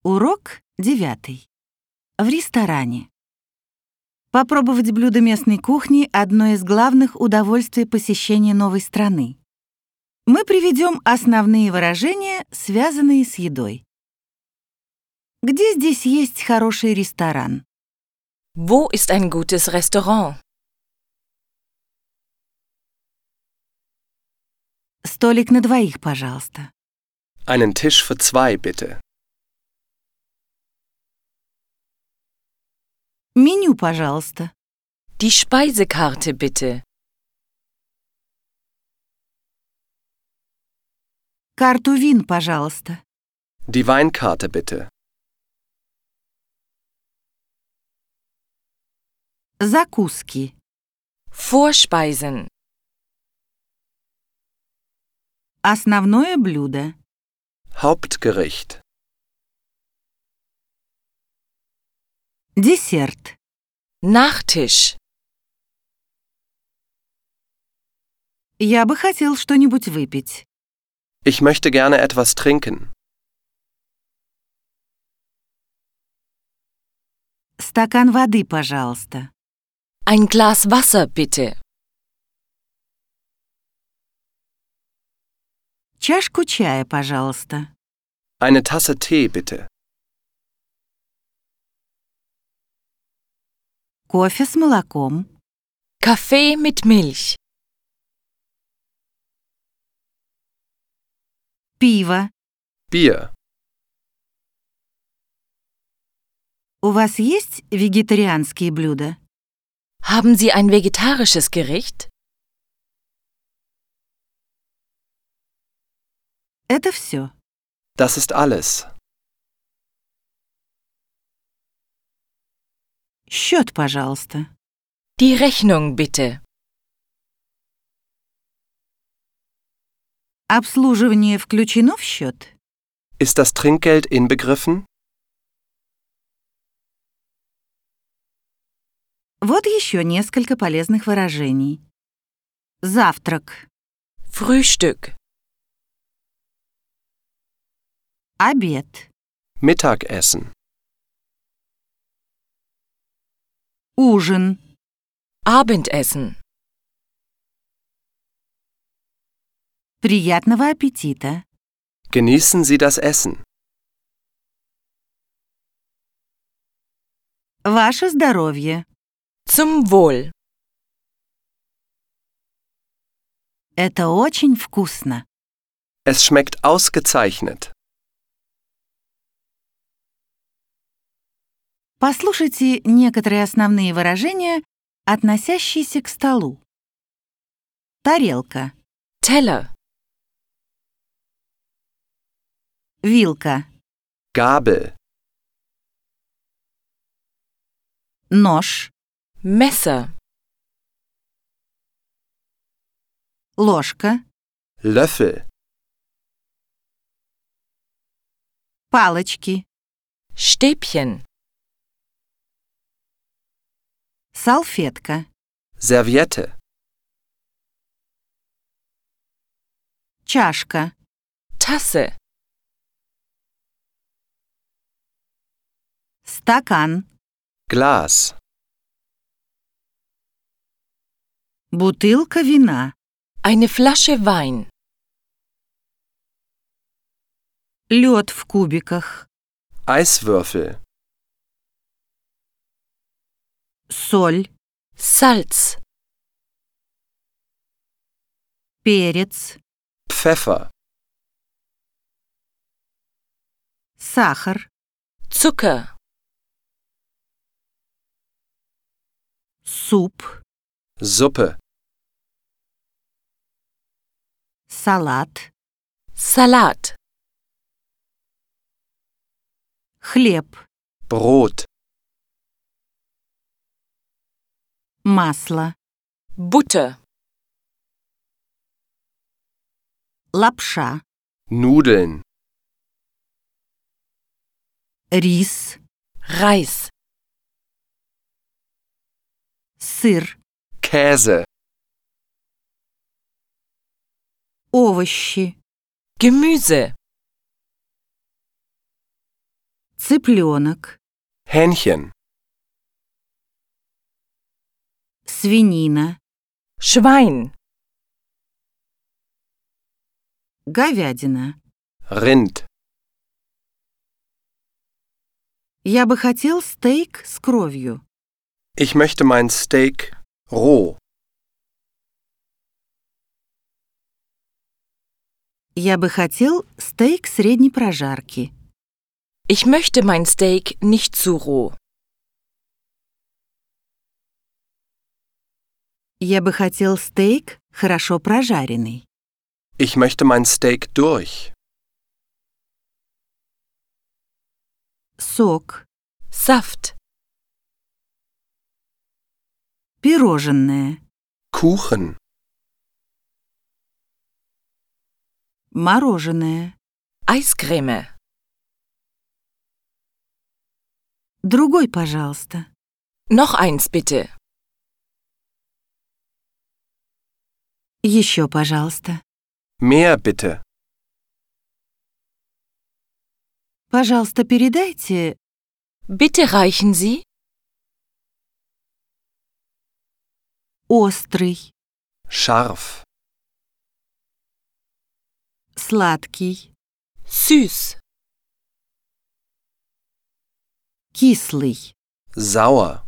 Урок 9. В ресторане. Попробовать блюдо местной кухни — одно из главных удовольствий посещения новой страны. Мы приведем основные выражения, связанные с едой. Где здесь есть хороший ресторан? Wo ist ein gutes Restaurant? Столик на двоих, пожалуйста. Einen Tisch für zwei, bitte. Меню, пожалуйста. Die Speisekarte bitte. Карту вин, пожалуйста. Die Weinkarte, bitte. Закуски. Vorspeisen. Основное блюдо. Hauptgericht. Десерт. Nachtisch. Я бы хотел что-нибудь выпить. Ich möchte gerne etwas trinken. Стакан воды, пожалуйста. Ein Glas Wasser bitte. Чашку чая, пожалуйста. Eine Tasse Tee, bitte. Кофе с молоком. Kaffee mit Milch. Пиво. Bier. У вас есть вегетарианские блюда? Haben Sie ein vegetarisches Gericht? Это все. Das ist alles. Счет, пожалуйста. Die Rechnung bitte. Обслуживание включено в счет? Ist das Trinkgeld inbegriffen? Вот еще несколько полезных выражений. Завтрак. Frühstück. Обед. Mittagessen. Ужин. Abendessen. Приятного аппетита. Genießen Sie das Essen. Ваше здоровье. Zum Wohl. Это очень вкусно. Es schmeckt ausgezeichnet. Послушайте некоторые основные выражения, относящиеся к столу. Тарелка. Teller. Вилка. Gabel. Нож. Messer. Ложка. Löffel. Палочки. Stäbchen. Салфетка. Serviette. Чашка. Tasse. Стакан. Glas. Бутылка вина. Eine Flasche Wein. Лед в кубиках. Eiswürfel. Соль. Salz. Перец. Pfeffer. Сахар. Zucker. Суп. Suppe. Салат. Salat. Хлеб. Brot. Масло. Butter. Лапша. Nudeln. Рис. Reis. Сыр. Käse. Овощи. Gemüse. цыпленок, Hähnchen, свинина, Schwein, говядина. Rind. Я бы хотел стейк с кровью. Ich möchte mein Steak roh. Я бы хотел стейк средней прожарки. ich möchte mein Steak nicht zu roh. Я бы хотел стейк хорошо прожаренный. Ich möchte mein Steak durch. Сок, Saft, пирожное, Kuchen, мороженое. Eiscreme, Другой, пожалуйста. noch eins bitte. Еще, пожалуйста. mehr bitte. Пожалуйста, передайте Bitte reichen Sie острый, Scharf, сладкий, süß, кислый. sauer,